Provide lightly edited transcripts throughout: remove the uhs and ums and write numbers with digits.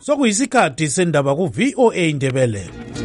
Sokuyisikhathi sendaba ku-VOA Indebele.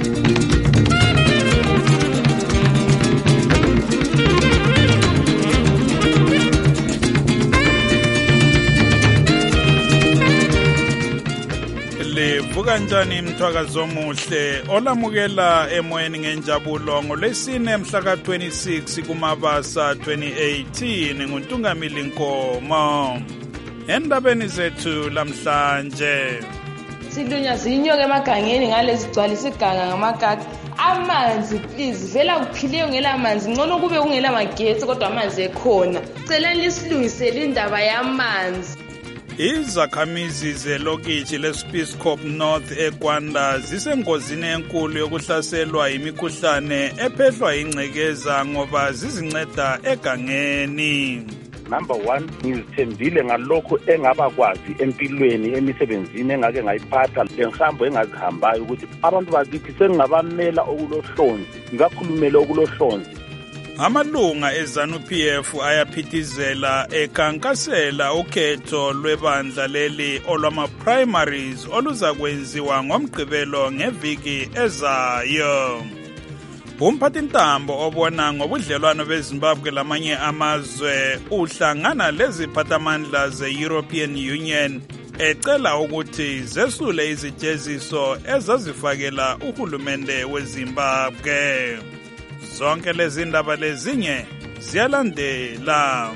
Livuka njani mthwakazi omuhle olamukela emoyeni ngenjabulo ngolwesine mhla ka-26 kuMabasa 2018 nguNtungamili Nkomo. Endabeni zethu lamhlanje, silunya zinyoka emagangeni ngalezi gcwalisa iganga ngamagaka. Amanzi please, vela kuphiliwe ngela manzi, ngcono kube kungela magetsi kodwa amanzi ekhona. Celani lisilungisele indaba yamanzi. Izakhamizi zelokitshi leSpitzkop North eGwanda zisengozini enkulu yokuhlaselwa imikhuhlane ephehlwa ingcekeza ngoba zizinceda egangeni. Number 1, ngizithembile ngalokho engabakwazi empilweni emisebenzini engake ngayiphatha lengihambo engazihambayo ukuthi abantu bakithi sengingabamela okulohlonzi, ngikakhulumele okulohlonzi. Amalunga eZanu-PF ayaphithizela ekhankasela ukhetho lwebandla leli olwama-primaries oluzakwenziwa ngomgqibelo ngeviki ezayo. Umphathintambo obona ngobudlelwano beZimbabwe lamanye amazwe uhlangana leziphathamandla ze-European Union ecela ukuthi zesule izijeziso ezazifakela uhulumende weZimbabwe. Zonke lezi ndaba lezinye ziyalandela.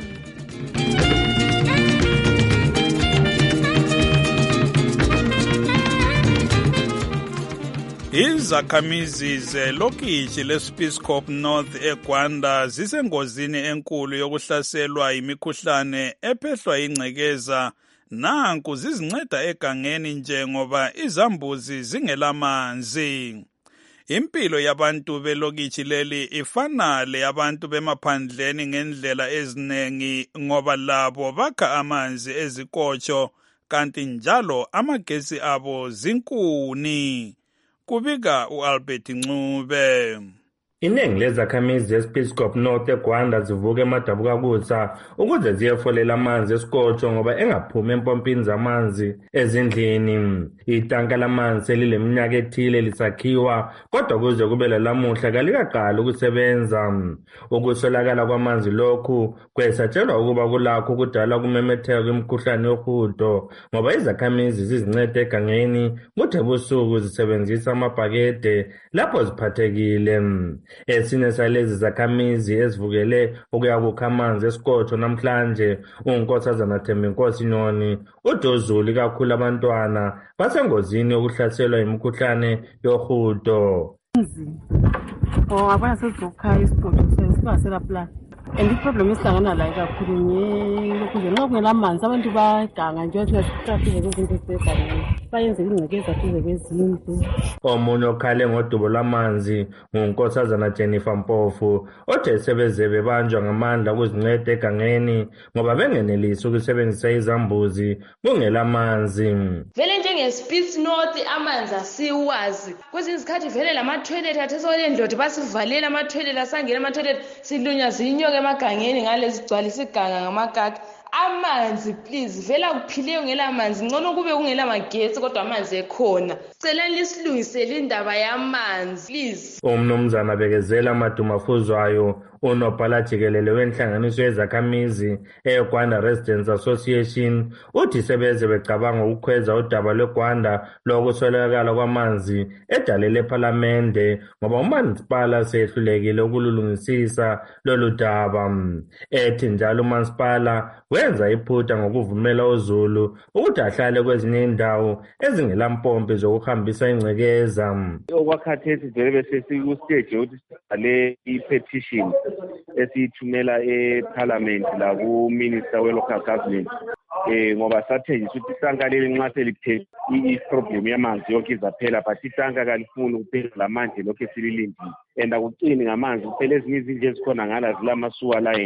Izakhamizi zelokitshi leSpitzkop North eGwanda zisengozini enkulu yokuhlaselwa imikhuhlane ephehlwa ingcekeza. Nanku zizinceda egangeni nje ngoba izambuzi zingelamanzi. Impilo yabantu belokitshi leli ifana leyabantu bemaphandleni ngendlela ezinengi ngoba labo bakha amanzi ezikotsho kanti njalo amagesi abo zinkuni. Kubika uAlbert Ncube. Iningi lezakhamizi eSpitzkop North eGwanda zivuka emadabukakusa ukuze ziyefolela amanzi esikotsho ngoba engaphumi empompini zamanzi ezindlini. Itanka lamanzi elileminyaka ethile lisakhiwa kodwa kuze kube lamuhla kalikaqali ukusebenza. Ukuswelakala kwamanzi lokhu kwesatshelwa ukuba kulakho ukudala ukumemetheka kwemikhuhlane yohudo ngoba izakhamizi zizinceda egangeni kuthi ebusuku zisebenzisa amabhakede lapho ziphathekile. Esinye salezi zakhamizi ezivukele ukuyakukha amanzi esikotsho namhlanje uNkosazana Thembinkosi Nyoni udozuli kakhulu abantwana basengozini yokuhlaselwa imikhuhlane yohudo. Abana sezokukha isikotsho singasela plan. And iproblem esihlangana layo kakhulu ngelokhu nje nxa kungela manzi abantu baganga nje bathi kwezinto ezisegangeni bayenze ingcekeza duze kwezindlu. Omunye okhale ngodubo lwamanzi nguNkosazana Jennifer Mpofu othe sebeze bebanjwa ngamandla ukuzinceda egangeni ngoba bengenelisi ukusebenzisa izambuzi kungela manzi. Vele njengeSpitz North amanzi asiwazi. Kwezinye izikhathi vele lama-toilet athesewelendlodi basivalela ama-toilet asangena ama-toilet silunya zinyoka emagangeni ngalezi gcwalisa iganga ngamagaka. Amanzi please, vela kuphiliwe ngela manzi, ngcono kube kungela magetsi kodwa amanzi ekhona. Celani lisilungisele indaba yamanzi please. Umnumzana Bekezela Madumafuzwayo unobhala jikelele wenhlanganiso yezakhamizi eGwanda Residents Association uthi sebeze becabanga ukukhweza udaba lweGwanda lokuswelakala kwamanzi edalele ePhalamende ngoba umasipala sehlulekile ukululungisisa lolu daba. Ethi njalo umasipala wenza iphutha ngokuvumela uZulu ukuthi ahlale kwezinye indawo ezingelampompi zokuhambisa ingcekeza. Okwakhathesi vele bese sikustage ukuthi sibhale i-petition esiyithumela eParliament la ku-Minister we-Local Government ngoba sathengisa ukuthi itanka leli nxa seliphela i-problem yamanzi yonke izaphela but itanka kalifuni ukuphela lamanje lokhu esililindile and akucini ngamanzi kuphela ezinye izindlu ezikhona ngala zilama-sewer line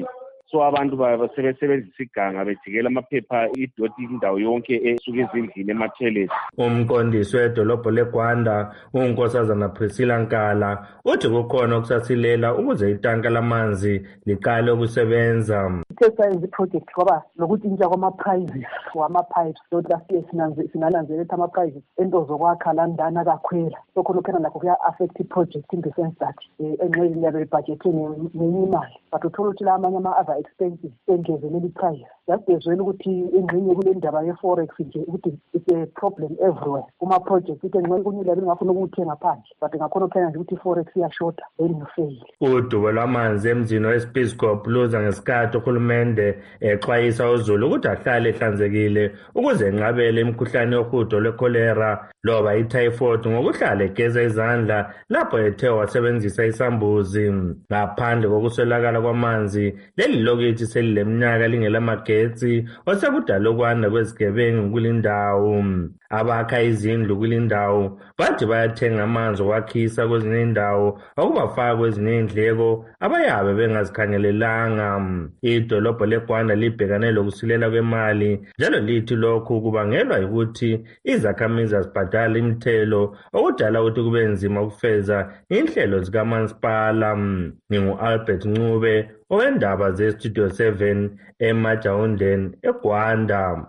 so abantu sebesebenzisa iganga bejikela amaphepha idoti indawo yonke esuka ezindlini ema-toilet. Umqondisi wedolobho leGwanda uNkosazana Priscilla Nkala uthi kukhona okusasilela ukuze itanka lamanzi liqale ukusebenza. Siyenza iproject kwaba lokuthi intsha kwama-prizes wama-pipes lokuthi kasiye sinananzelela ukuthi ama-prizes ento zokwakha landana kakhwela so khona phela nakho kuya-affect i-project in the sense that enxeni yabe ibhajethe ngenye imali but uthola ukuthi la amanye ama-other expenses engezelela i-price. Yasibezwela ukuthi engxenye kule ndaba ye-forex nje ukuthi it's a problem everywhere kuma-project ukuthi enxenye kunye labe ngafuna ukuthenga phandle but ngakhona phela nje ukuthi i-forex iyashota then ufeyile. Udubo lwamanzi emzini we-Spiscop luza ngesikhathi uhulumende exwayisa uZulu ukuthi ahlale ehlanzekile ukuze enqabele imikhuhlane yohudo lwekholera loba i-typhoid ngokuhlala egeza izandla lapho ethe wasebenzisa isambuzi. Ngaphandle kokuswelakala kwamanzi, leli lokithi selileminyaka lingelamagetsi osekudala ukwanda kwezigebengu kulindawo. Abakha izindlu kulindawo bathi bayathenga amanzi okwakhisa kwezinye indawo okubafaka kwezinye indleko abayabe bengazikhangelelanga. Idolobho leGwanda libhekane lokusilela kwemali njalo lithi lokhu kubangelwa ukuthi izakhamizi azibhadala imithelo okudala ukuthi kube nzima ukufeza inhlelo zikamasipala. Ngingu-Albert Ncube owendaba ze-Studio 7 eMajawundeni eGwanda.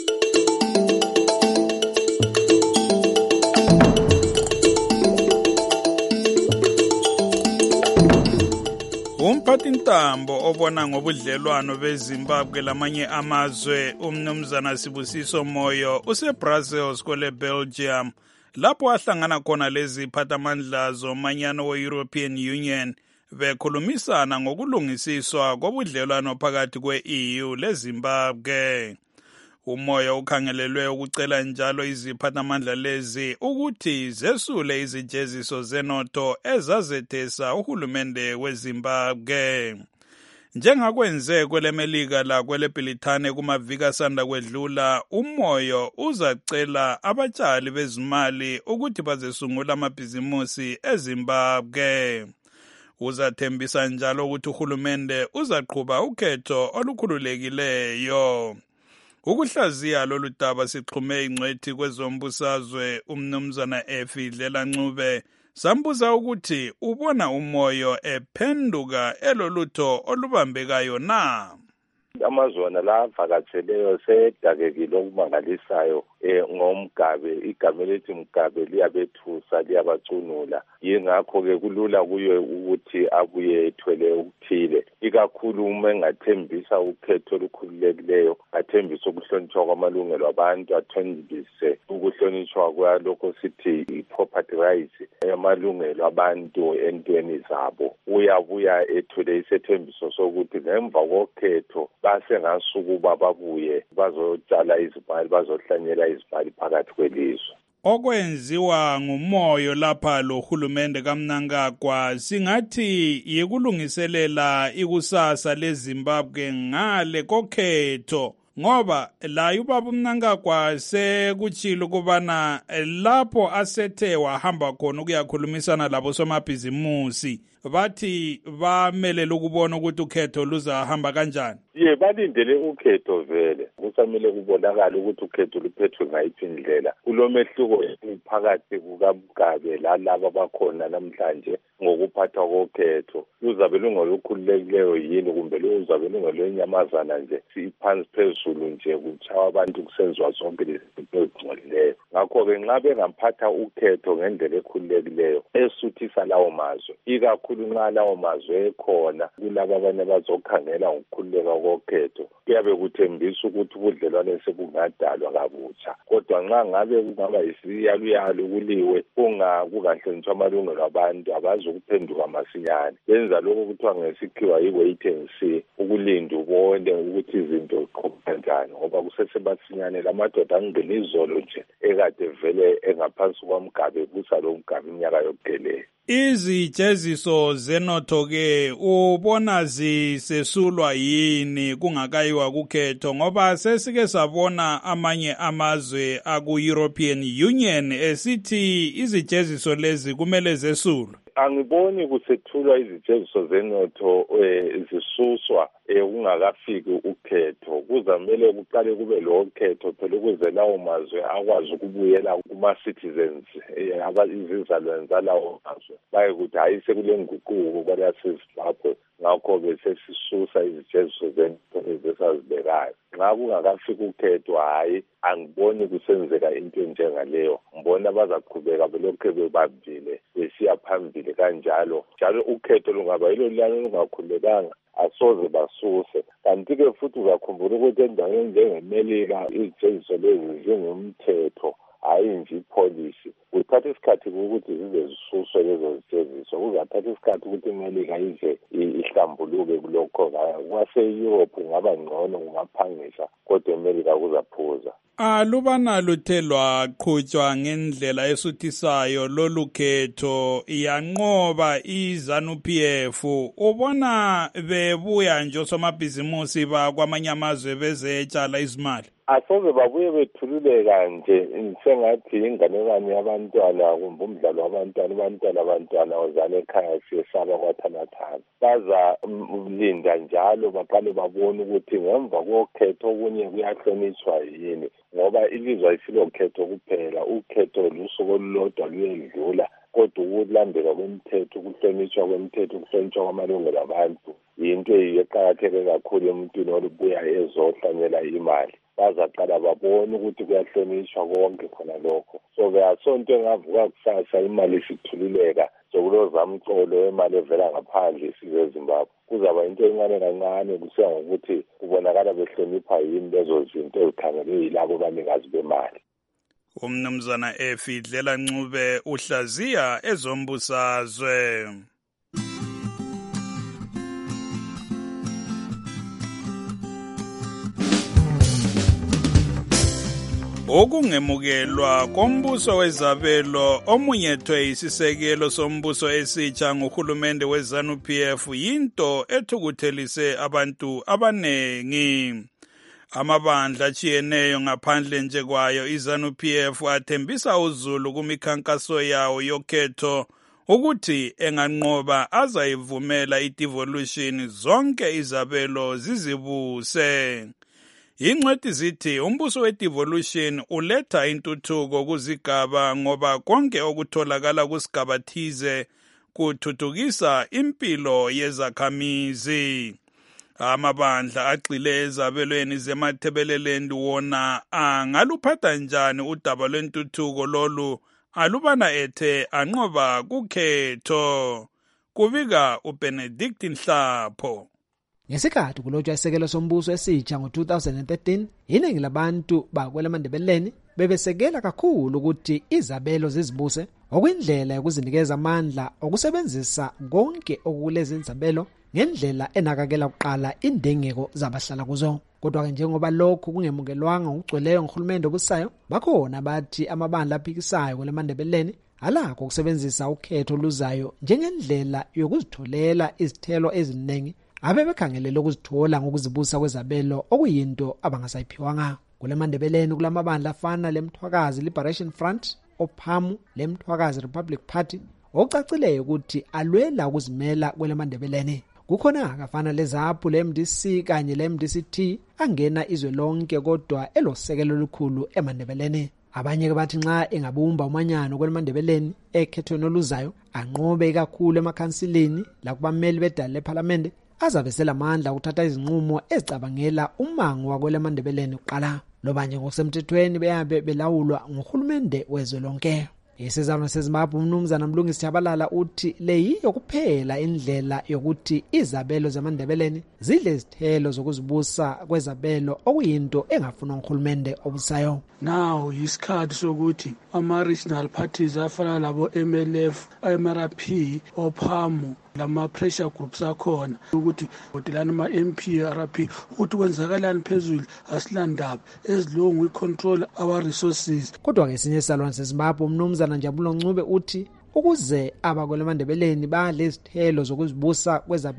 Umphathintambo obona ngobudlelwano beZimbabwe lamanye amazwe umnumzana Sibusiso Moyo useBrussels kwele Belgium lapho ahlangana khona leziphathamandla zomanyano we-European Union bekhulumisana ngokulungisiswa kobudlelwano phakathi kwe-EU leZimbabwe. Umoya ukhangelelwe ukucela njalo iziphathamandla lezi ukuthi zesule izijeziso zenotho ezazethesa uhulumende weZimbabwe. Njengakwenze kwele Melika la kwele Britane kumaviki asanda kwedlula, umoyo uzacela abatshali bezimali ukuthi bazesungula amabhizimusi eZimbabwe. Uzathembisa njalo ukuthi uhulumende uzaqhuba ukhetho olukhululekileyo. Ukuhlaziya lolu daba sixhume ingcwethi kwezombusazwe umnumzana Efidlela Ncube sambuza ukuthi ubona umoyo ephenduka elolutho olubambekayo na. Amazwana la avakatseleyo sedakekile okumangalisayo ngomgabe. Igama elithi mgabe liyabethusa liyabacunula, yingakho-ke kulula kuyo ukuthi abuye ethwele ukuthile, ikakhulu uma engathembisa ukhetho olukhululekileyo, athembise ukuhlonitshwa kwamalungelo abantu, athembise ukuhlonitshwa kwalokho sithi i-property rights, amalungelo abantu entweni zabo. Uyabuya ethwele isethembiso sokuthi ngemva kokhetho basengasukuba babuye bazotshala izimali, bazohlanyela izimali phakathi kwelizwe. Okwenziwa ngumoyo lapha lo hulumende kaMnangagwa singathi yikulungiselela ikusasa leZimbabwe ngale kokhetho, ngoba la ubaba uMnangagwa sekutshilo ukubana lapho asethe wahamba khona ukuyakhulumisana labo somabhizimusi bathi bamelele ukubona ukuthi ukhetho luzahamba kanjani. Balindele ukhetho vele, kusamele kubonakala ukuthi ukhetho luphethwe ngayiphi indlela. Kulomehluko phakathi kukaMgabe lalabo bakhona namhlanje ngokuphathwa kokhetho. Luzabe lungolukhululekileyo yini kumbe luzabe lungolwenyamazana nje, siphansi phezulu nje kutshawa abantu kusenziwa zonke lezinto ezingcolileyo. Ngakho-ke nxa bengamphatha ukhetho ngendlela ekhululekileyo esuthisa lawo mazwe, ikakhulu nxa lawo mazwe ekhona kulabo abanye bazokhangela ngokukhululeka kokhetho, kuyabe kuthembisa ukuthi ubudlelwane sebungadalwa kabutsha. Kodwa nxa ngabe kungaba yisiyaluyalu kuliwe kungahlonitshwa amalungelo abantu, abazokuphenduka masinyane. Benza lokho kuthiwa ngesikhiwa yi-wait and see, ukulinda ubone ukuthi izinto ziqhubeka njani, ngoba kusesebasinyane lamadoda angqina izolo nje ekade vele engaphansi kwaMgabe busa lo Mgabe iminyaka yokugeleyo. Izijeziso zenotho-ke ubona zisesulwa yini kungakayiwa kukhetho, ngoba sesike sabona amanye amazwe aku-European Union esithi izijeziso lezi kumele zesulwe? angiboni kusethulwa izijeziso zenotho zisuswa kungakafiki ukhetho. Kuzamele kuqale kube lo khetho phela ukuze lawo mazwe akwazi ukubuyela kuma-citizens izizalwane zalawo mazwe baye ukuthi hayi sekule nguquko kwelaseZimbabwe, ngakho-ke sesisusa izijeziso zenotho ezisazibekayo. Nxa kungakafiki ukhetho, hayi angiboni kusenzeka into enjengaleyo. Ngibona bazaqhubeka belokhu bebambile besiya phambili kanjalo. Njalo ukhetho lungaba yilo lana lungakhulekanga asoze basuse. Kanti-ke futhi uzakhumbula ukuthi endaweni njengeMelika izijeziso lezi zingumthetho, hayi nje ipolicy. Kuthatha isikhathi ukuthi zize zisuswe lezo zijeziso. Kuzathatha isikhathi ukuthi iMelika ize ihlambuluke kulokho. Kwase-Europe kungaba ngcono kungaphangisa, kodwa eMelika kuzaphuza. Alubana luthe lwaqhutshwa ngendlela esuthisayo lolu khetho yanqoba iZANU-PF, ubona bebuya nje osomabhizimusi bakwamanye amazwe bezetshala izimali? Asoze babuye bethululeka nje, sengathi inganekwane yabantwana kumbe umdlalo wabantwana ozala ekhaya siyesaba kwathanathana. Baza linda njalo baqale babone ukuthi ngemva kokhetho okunye kuyahlonitshwa yini, ngoba ilizwe ayisilokhetho kuphela. Ukhetho lusuku olulodwa luyedlula, kodwa ukulandela kwemithetho, ukuhlonitshwa kwemithetho, ukuhlonitshwa kwamalungelo abantu yinto eqakatheke kakhulu emuntwini olubuya ezohlanyela imali. Bazaqala babone ukuthi kuyahlonishwa konke khona lokho. So asonto engavuka kusasa imali isithululeka sokulozamcolo wemali evela ngaphandle isizwe eZimbabwe. Kuzaba into encane kancane kusiya ngokuthi kubonakala behlonipha yini lezo zinto ezikhangelwe yilabo banikazi bemali. Umnumzana Efidlela Ncube uhlaziya ezombusazwe. Okungemukelwa kombuso wezabelo omunyethwe isisekelo sombuso esitsha nguhulumende weZANU-PF yinto ethukuthelise abantu abanengi. Amabandla achiyeneyo ngaphandle nje kwayo iZANU-PF athembisa uzulu kumikhankaso yawo yokhetho ukuthi enganqoba azayivumela i-devolution zonke izabelo zizibuse. Ingcwethi zithi umbuso we-devolution uletha intuthuko kuzigaba ngoba konke okutholakala kusigaba thize kuthuthukisa impilo yezakhamizi. Amabandla agxile ezabelweni zemathebeleleni wona angaluphatha njani udaba lwentuthuko lolu alubana ethe anqoba kukhetho. Kubika uBenedict Nhlapho. Ngesikhathi kulotshwa isekelo sombuso esitsha ngo-2013, iningi labantu bakwelamandebeleni bebesekela kakhulu ukuthi izabelo zizibuse okuyindlela yokuzinikeza amandla okusebenzisa konke okukulezi izabelo ngendlela enakakela kuqala indengeko zabahlala kuzo. Kodwa-ke njengoba lokhu kungemukelwanga ngokugcweleyo nguhulumende obusayo, bakhona bathi amabandla aphikisayo kwelamandebeleni alakho ukusebenzisa ukhetho oluzayo njengendlela yokuzitholela izithelo eziningi abebekhangelele ukuzithola ngokuzibusa kwezabelo okuyinto abangasayiphiwanga. Kulemandebeleni kulamabandla afana leMthwakazi Liberation Front, OPHAMU, leMthwakazi Republic Party ocacileyo ukuthi alwela ukuzimela kwelemandebeleni. Kukhona akafana leZAPHU, leMDC kanye leMDCT angena izwe lonke kodwa elosekelo olukhulu emandebeleni. Abanye ke bathi nxa engabumba umanyano kwelemandebeleni ekhethweni oluzayo anqobe kakhulu emakhansilini lakubameli bedala leParliament azabe selamandla ukuthatha izinqumo ezicabangela umango wakwelemandebeleni kuqala. Lobanje ngokusemthethweni beyabe belawulwa nguhulumende wezwe lonke. Isizalwane seZimbabwe umnumzana Mlungisi Tshabalala uthi le yiyo kuphela indlela yokuthi izabelo zamandebeleni zidle izithelo zokuzibusa kwezabelo okuyinto engafunwa nguhulumende obusayo. Now isikhathi sokuthi ama-regional parties afana labo MLF, MRP, OPHAMU lama-pressure groups akhona ukuthi odelana ama-MP, RP ukuthi kwenzakalani phezulu asilandaba as long we control our resources. Kodwa-ke esinye isizalwane seZimbabwe umnumzana Njabulo Ncube uthi ukuze abakwelemandebeleni badle izithelo zokuzibusa kwezabelo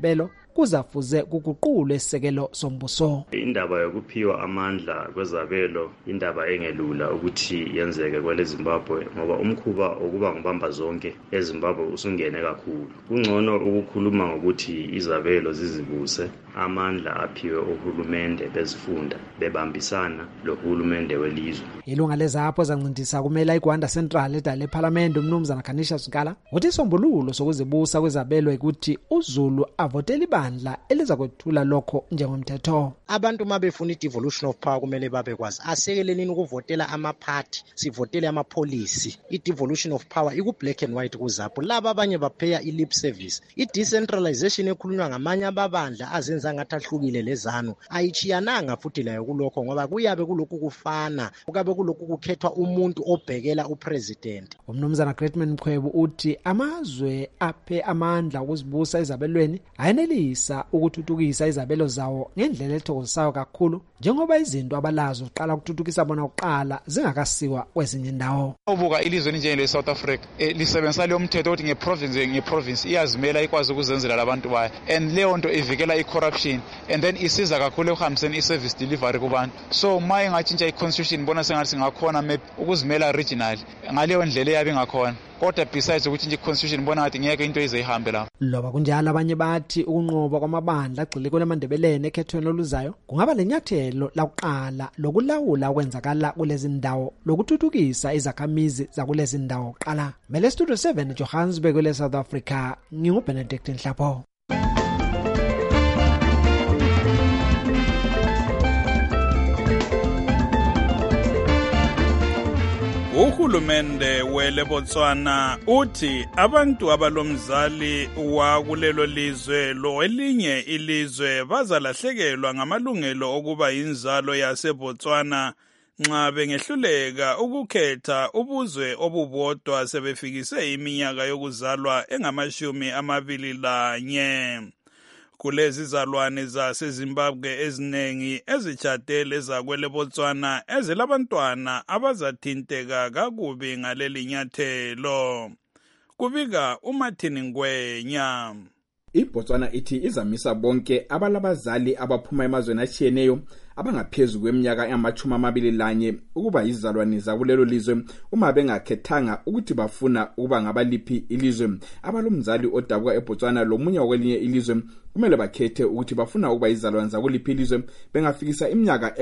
kuzafuze kuguqulwe isisekelo sombuso. Indaba yokuphiwa amandla kwezabelo indaba engelula ukuthi yenzeke kwele Zimbabwe ngoba umkhuba okuba ngibamba zonke eZimbabwe usungene kakhulu. Kungcono ukukhuluma ngokuthi izabelo zizibuse, amandla aphiwe uhulumende bezifunda bebambisana lohulumende welizwe. Ilunga lezapho zancindisa kumela iGwanda Central edale eParliament umnumzana Kanisha Zikala uthi isombululo sokuzibusa kwezabelo ukuthi uZulu avotele ibandla elizakwethula lokho njengomthetho. Abantu mabefuna i-devolution of power kumele babekwazi asekeleleni ukuvotela ama-party sivotele ama-policy. I-devolution of power iku-black and white kuzapho laba abanye bapheya i-lip service. I-decentralization ekhulunywa ngamanye ababandla azenza ngathi ahlukile lezanu ayichiyananga futhi layo kulokho ngoba kuyabe kulokhu kufana kukabe kulokhu kukhethwa umuntu obhekela upresident. Umnumzana Greatman Mkhwebu uthi amazwe aphe amandla ukuzibusa izabelweni ayenelisa ukuthuthukisa izabelo zawo ngendlela ethokozisayo kakhulu njengoba izinto abalazo uqala ukuthuthukisa bona uqala zingakasiwa kwezinye indawo. Ubuka ilizwe njengele South Africa lisebenzisa le umthetho othi ngeprovince iyazimela ikwazi ukuzenzela labantu bayo and leyo nto ivikela i-corruption and then isiza kakhulu ekuhambiseni i-service delivery kubantu. So ma ingatshintsha i-constitution bona sengathi singakhona maybe ukuzimela regional ngaleyo ndlela eyabe ngakhona. Kodwa besides ukuthi nje i-constitution bona ngathi ngeke into izeyihambe lapho. Loba kunjalo abanye bathi ukunqoba kwamabandla agxile kwelaMandebeleni ekhethweni oluzayo kungaba lenyathelo lakuqala lokulawula okwenzakala kulezi ndawo lokuthuthukisa izakhamizi zakulezi ndawo qala. Mele Studio 7 Johannesburg le South Africa nginguBenedict Nhlapho. Uhulumende weLebotswana uthi abantu abalomzali wakulelo lizwe lo elinye ilizwe bazalahlekelwa ngamalungelo okuba inzalo yaseBotswana nxa bengehluleka ukukhetha ubuzwe obubodwa sebefikise iminyaka yokuzalwa engama21. Kulezi zalwane zaseZimbabwe eziningi ezitshadele ezakweleBotswana ezilabantwana abazathinteka kakubi ngaleli nyathelo. Kubika uMartin Ngwenya. iBotswana ithi izamisa bonke abalabazali abaphuma emazweni atshiyeneyo abangaphezulu kweminyaka engama21 ukuba izalwane zakulelo lizwe uma bengakhethanga ukuthi bafuna ukuba ngabaliphi ilizwe. Abalomzali odabukwa eBotswana lomunye wakwelinye ilizwe kumele bakhethe ukuthi bafuna ukuba izalwane zakuliphi ilizwe bengafikisa iminyaka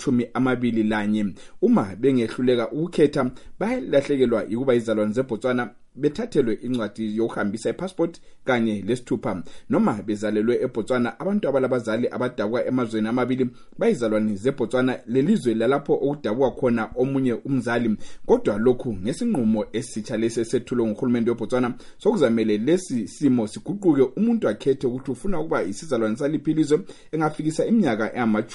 engama21. Uma bengehluleka ukukhetha bayalahlekelwa ukuba izalwane zeBotswana bethathelwe incwadi yokuhambisa ipassport kanye lesithupha. Noma bezalelwe eBotswana abantu abalabazali abadabukwa emazweni amabili bayizalwane zeBotswana lelizwe lalapho okudabukwa khona omunye umzali. Kodwa lokhu ngesinqumo esitsha lesethulwe nguhulumende weBotswana sokuzamele lesi simo siguquke umuntu akhethe ukuthi ufuna ukuba isizalwane saliphi ilizwe engafikisa iminyaka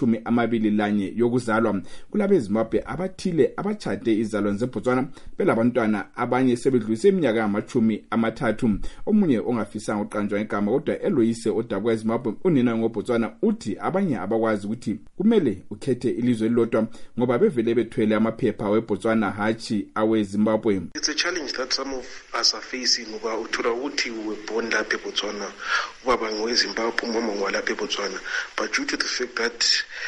engama21 yokuzalwa. Kulabe Zimbabwe abathile abachade izalwane zeBotswana belabantwana abanye sebedlulise iminyaka engama30. Omunye ongafisanga uqanjwa igama kodwa eloyise odabukwa eZimbabwe unina ngoBotswana uthi abanye abakwazi ukuthi kumele ukhethe ilizwe elilodwa ngoba bevele bethwele amaphepha weBotswana hachi aweZimbabwe. It's a challenge that some of us are facing ngoba uthola ukuthi we born lapha eBotswana ubaba ngoweZimbabwe umama ngwalapha eBotswana, but due to the fact that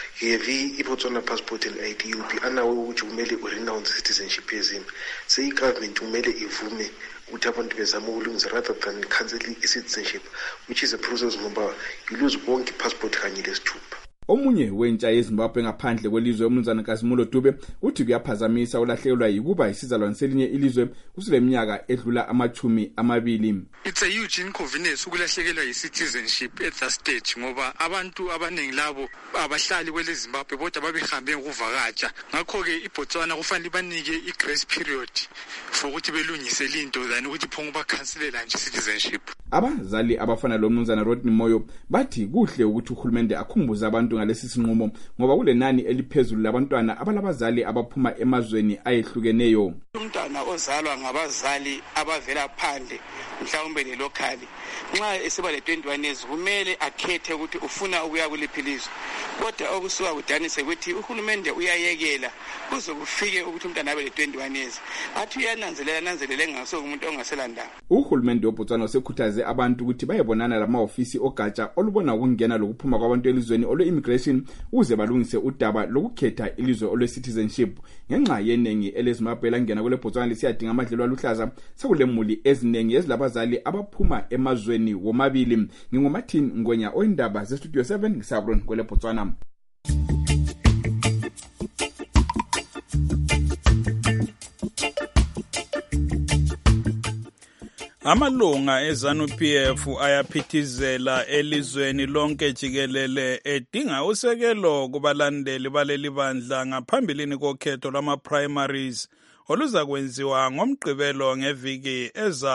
heavy iBotswana passport and ID you'll be unaware ukuthi kumele urenounce citizenship yezini. Say i-government kumele ivume ukuthi abantu bezama ukulungisa rather than cancelling i-citizenship, which is a process ngoba you lose bonke passport kanye lesithupha. Omunye wentsha yeZimbabwe ngaphandle kwelizwe umnumzana Kasimulo Dube uthi kuyaphazamisa ulahlekelwa yikuba isizalwane selinye ilizwe kuseleminyaka edlula ama20. It's a huge inconvenience ukulahlekelwa yi-citizenship at that stage ngoba abantu abaningi labo abahlali kweleZimbabwe bodwa babehambe ngokuvakatsha. Ngakho-ke iBotswana kufanele banike i-grace period for ukuthi belungise linto than ukuthi phongu bakhanselela nje citizenship. Abazali abafana lo mnumzana Rodney Moyo bathi kuhle ukuthi uhulumende akhumbuze abantu ngalesi sinqumo ngoba kulenani eliphezulu labantwana abalabazali abaphuma emazweni ayehlukeneyo. Umntwana ozalwa ngabazali abavela phandle mhlawumbe lelokali nxa esiba le21 years kumele akhethe ukuthi ufuna ukuya kuliphi ilizwe. Kodwa okusuka kudanise ukuthi uhulumende uyayekela kuze kufike ukuthi umntwana abe le21 years. Athi uyananzelela ngaso umuntu ongaselandaba. Uhulumende weBotswana usekhuthaze ukhuthaze abantu ukuthi bayebonana lamahhovisi ogatsha olubona ukungena lokuphuma kwabantu elizweni olwe-immigration ukuze balungise udaba lokukhetha ilizwe olwe-citizenship. Ngenxa yenengi eleZimbabwe elangena kwele Botswana lisiyadinga amadlelo aluhlaza, sekulemuli eziningi ezilabazali abaphuma emazweni womabili. NginguMartin Ngwenya oyindaba zeStudio 7 ngisabron kwele Botswana. Amalunga eZANU-PF ayaphithizela elizweni lonke jikelele edinga usekelo kubalandeli baleli bandla ngaphambilini kokhetho lwama-primaries oluzakwenziwa ngoMgqibelo ngeviki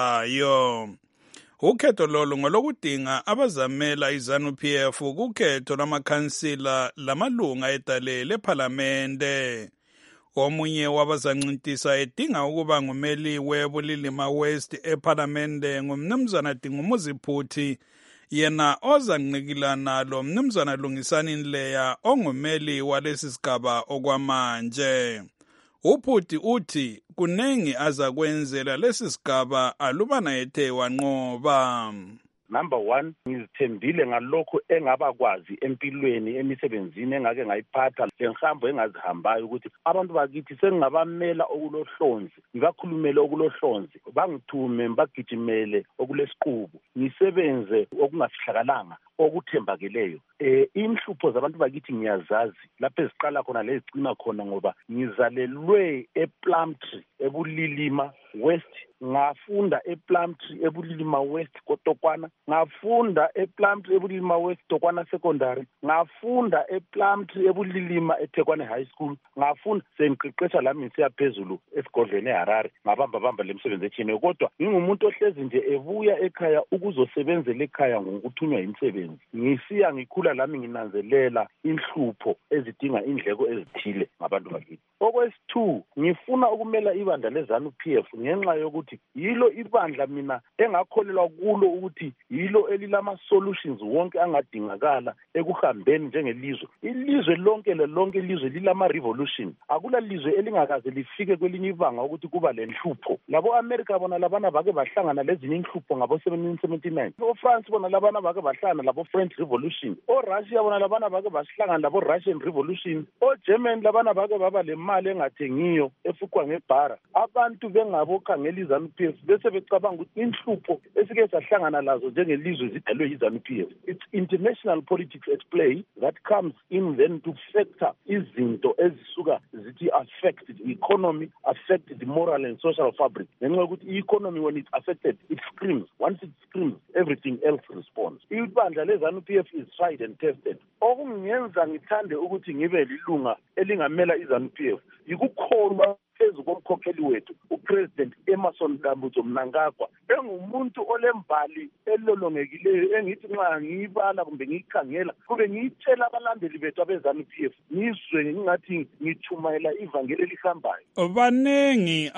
ezayo. Ukhetho lolu ngolokudinga abazamela iZANU-PF kukhetho lwamakhansila lamalunga edale lephalamende. Omunye wabazancintisa edinga ukuba ngumeli weBulilima West ephalamende ngumnumzana Dingumuzi Phuthi, yena ozanqikilana lo mnumzana Lungisani Nleya ongumeli walesi sigaba okwamanje. uPhuthi uthi kunengi azakwenzela lesi sigaba alubana ethe wanqoba. Number 1, ngizithembile ngalokho engabakwazi empilweni emisebenzini engake ngayiphatha njengihambo engazihambayo ukuthi abantu bakithi sengingabamela okulohlonzi, ngibakhulumele okulohlonzi, bangithume bagijimele okulesiqubu, ngisebenze okungafihlakalanga okuthembakeleyo. Inhlupho zabantu bakithi ngiyazazi lapho eziqala khona lezicina khona ngoba ngizalelwe ePlumtree eBulilima West, ngafunda ePlumtree eBulilima West Kotokwana, ngafunda ePlumtree eBulilima West Tokwana Secondary, ngafunda ePlumtree eBulilima eThekwani High School, ngafunda sengiqeqesha lami siyaphezulu esigodlweni eHarare, ngabamba lemsebenzi ethini. Kodwa ngingumuntu ohlezi nje ebuya ekhaya ukuzosebenzela ekhaya ngokuthunywa imisebenzi. Ngisiya ngikhula lami nginanzelela inhlupho ezidinga indleko ezithile ngabantu bakithi. Okwesi-2, ngifuna ukumela ibandla leZANU-PF ngenxa yokuthi yilo ibandla mina engakholelwa kulo ukuthi yilo elilama-solutions wonke angadingakala ekuhambeni njengelizwe. Ilizwe lonke ilizwe lilama-revolution. Akula lizwe elingakaze lifike kwelinye ibanga ukuthi kuba lenhlupho. Labo-Amerika bona labana bake bahlangana lezinye inhlupho ngabo-1779. O-France bona labana bake bahlangana labo-French Revolution. O-Russia bona labana bake bahlangana labo-Russian Revolution. O-German labana bake baba lemali engathengiyo efukwa ngebhara. Abantu bengabokhangela iZANU-PF bese becabanga ukuthi inhlupho esike sahlangana lazo njengelizwe zidalwe yiZANU-PF. It's international politics at play that comes in then to factor izinto ezisuka zithi affect the economy, affect the moral and social fabric. Ngenxa yokuthi i-economy when it's affected, it screams. Once it screams, everything else responds. Ibandla leZANU-PF is tried and tested. Okungenza ngithande ukuthi ngibe lilunga elingamela iZANU-PF yikukholwa phezu komkhokheli wethu uPresident Emmerson Dambudzo Mnangagwa, engumuntu olembali elolongekileyo engithi nxa ngiyibala kumbe ngiyikhangela kube ngiyitshela abalandeli bethu abeZANU-PF ngizwe ngingathi ngithumayela ivangeli elihambayo. Banengi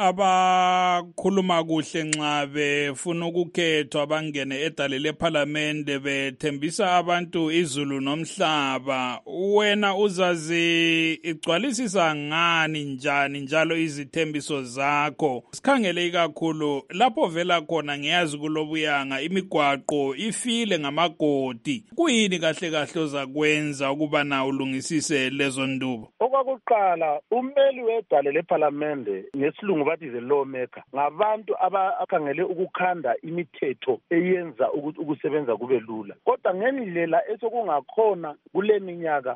abakhuluma kuhle nxa befuna ukukhethwa bangene edale lephalamende bethembisa abantu izulu nomhlaba. Wena uzazi igcwalisisa ngani njalo izithembiso zakho? Sikhangele ikakhulu lapho vela khona ngiyazi kulobuyanga imigwaqo ifile ngamagodi. Kuyini kahle ozakwenza ukuba na ulungisise lezo ndubo? Okwakuqala, umeli wedale lephalamende ngesilungu bathi the lawmaker ngabantu abakhangele ukukhanda imithetho eyenza ukuthi ukusebenza kube lula. Kodwa ngendlela esokungakhona kule minyaka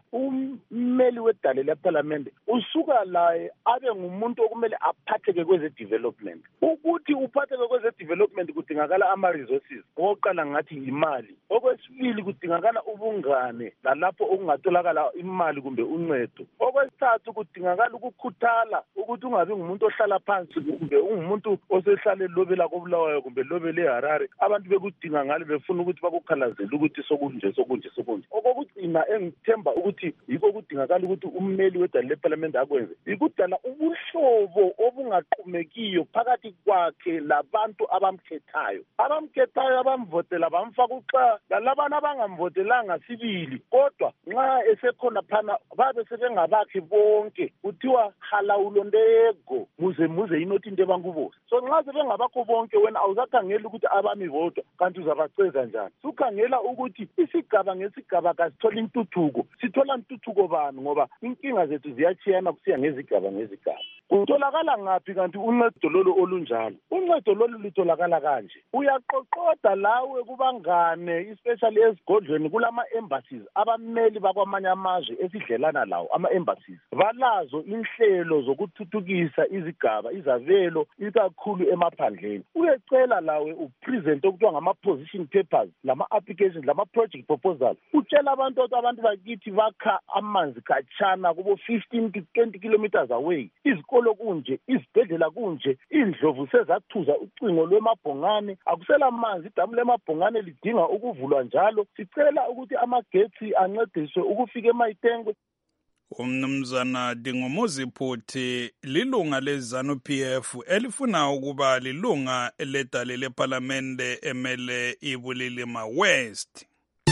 umeli wedale lephalamende usuka laye abe ngumuntu okumele aphatheke kweze development. Ukuthi uphatheke kweze development kudingakala ama-resources. Okokuqala ngathi imali. Okwesibili kudingakala ubungane lalapho okungatholakala imali kumbe uncedo. Okwesithathu kudingakala ukukhuthala ukuthi ungabi ngumuntu ohlala phansi kumbe ungumuntu osehlale lobela koBulawayo kumbe lobele eHarare. Abantu bekudinga ngale befuna ukuthi bakukhalazele ukuthi sokunje. Okokugcina engithemba ukuthi yikho kudingakala ukuthi ummeli wedale lephalamende akwenze ikudala ubuhlobo obungaqhumekiyo phakathi phakathi kwakhe labantu abamkhethayo abamvotela bamfaka uxa lalabana abangamvotelanga sibili kodwa nxa esekhona phana babe sebengabakhe bonke kuthiwa halawulondego muze inothi into ebankubosi so nxa sebengabakho bonke wena awusakhangeli ukuthi abami bodwa kanti uzabaceza njani sukhangela ukuthi isigaba ngesigaba kasithola intuthuko sithola intuthuko bani ngoba inkinga zethu ziyachiyana kusiya ngezigaba kutholakala ngaphi kanti uncedo lolu olunjalo uncedo lolu litholakala kanje uyaqoqoda lawe kubangane especially esigodlweni kulama embassies abameli bakwamanye amazwe esidlelana lawo ama embassies balazo inhlelo zokuthuthukisa izigaba izabelo ikakhulu emaphandleni uyecela lawe upresent okuthiwa ngama position papers lama applications lama project proposal utshela abantu bakithi bakha amanzi khatshana kubo 15 to 20 kilometers away izikolo kunje izibhedlela kunje indlovu sezathuza ucingo lwemabhongane akusela manzi idamu lemabhongane lidinga ukuvulwa njalo sicela ukuthi amagetsi ancediswe ukufika eMayitengwe. Umnumzana Dingumuzi Phuthi lilunga leZANU-PF elifuna ukuba lilunga ledale leParlamente emele iBulilima West.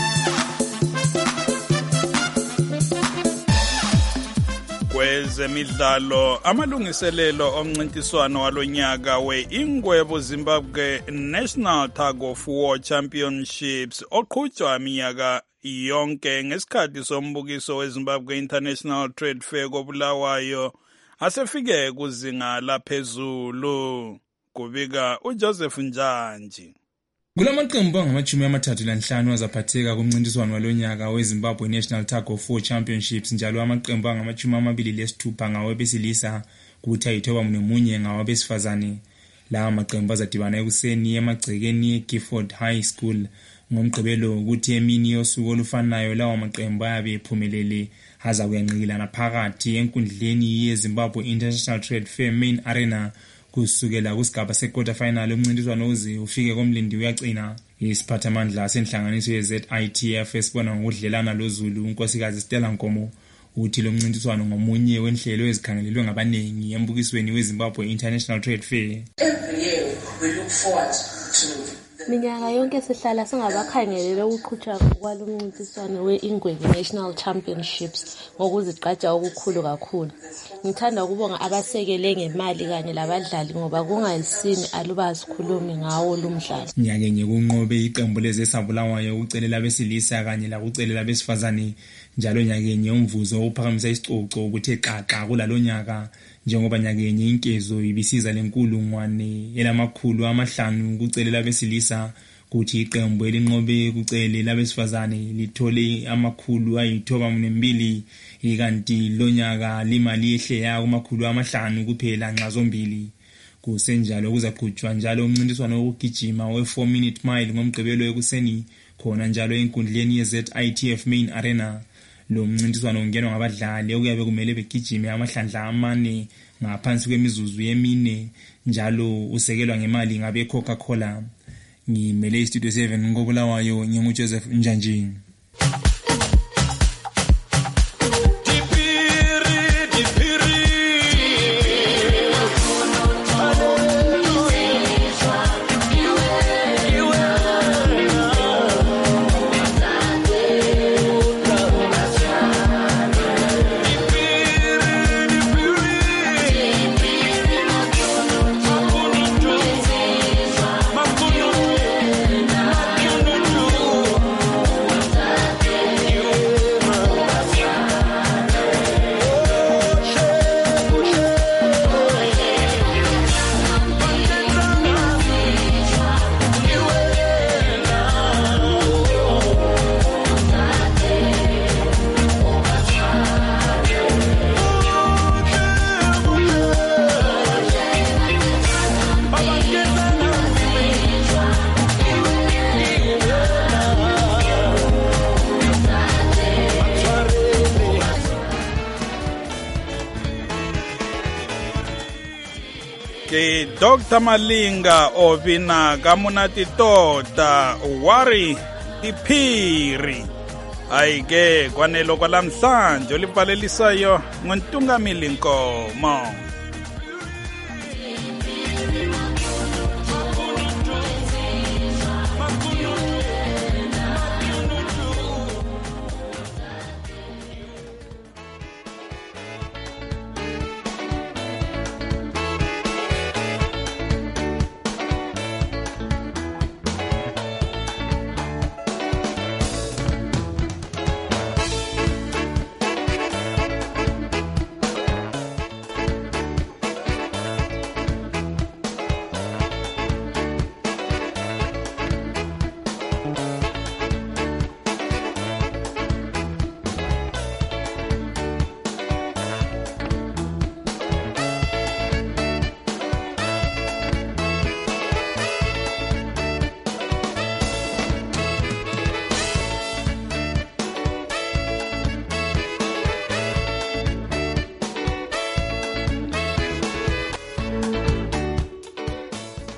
Kwezemidlalo amalungiselelo omncintiswano walonyaka we-Ingwebo Zimbabwe National Tug of War Championships oqhutshwa minyaka yonke ngesikhathi sombukiso weZimbabwe International Trade Fair koBulawayo asefike kuzinga laphezulu kubika uJoseph Njanji. Kulamaqembu angama-35 azaphatheka kumncintiswano walonyaka weZimbabwe National Tug of War Championships njalo amaqembu angama-26 ngawabesilisa kuthi ayi-9 ngawabesifazane. Lawa maqembu azadibana ekuseni emagcekeni eGifford High School ngomgqibelo ukuthi emini yosuku olufanayo lawa maqembu ayabe ephumelele aza kuyanqikilana phakathi enkundleni yeZimbabwe International Trade Fair Main Arena kusukela kusigaba se-quarter final umncintiswano uze ufike komlindi uyagcina. Isiphathamandla senhlanganiso ye-ZITF esibona ngokudlelana loZulu unkosikazi Stella Nkomo uthi lo mncintiswano ngomunye wenhlelo ezikhangelelwe ngabanengi embukisweni weZimbabwe International Trade Fair. Every year we look forward to minyaka yonke sihlala singabakhangelele ukuqhutshwa kwalo mncintiswano we-Ingwebo National Championships ngokuzigqaja okukhulu kakhulu. Ngithanda ukubonga abasekele ngemali kanye labadlali ngoba kungayisini aluba sikhulumi ngawo lo mdlalo. Nyakenye kunqobe iqembu lezeSabulawayo ukucelela abesilisa kanye lakucelela abesifazane njalo nyakenye umvuzo uphakamisa isicoco ukuthi eqaqa kulalonyaka njengoba nyakenye inkezo ibisiza lenkulungwane elamakhulu amahlanu kucelela abesilisa kuthi iqembu elinqobe kucelela abesifazane lithole amakhulu ayi-92 ikanti lonyaka limali yehle yayo kumakhulu amahlanu kuphela nxa zombili. Kusenjalo kuzaqhutshwa njalo umncintiswano wokugijima we-4 minute mile ngomgqibelo ekuseni khona njalo enkundleni ye-ZITF Main Arena. Lo mncintiswano ungenwa ngabadlali okuyabe kumele begijime amahlandla 4 ngaphansi kwemizuzu ye4 njalo usekelwa ngemali ngabe Coca-Cola. Ngimele istudio 7 ngoBulawayo nginguJoseph Njanji. Dr. Malinga Ovina Kamunati Tota Wari Tiphiri ayike kwanelo kwalamhlanje olibhalelisayo ngontungamili Nkomo.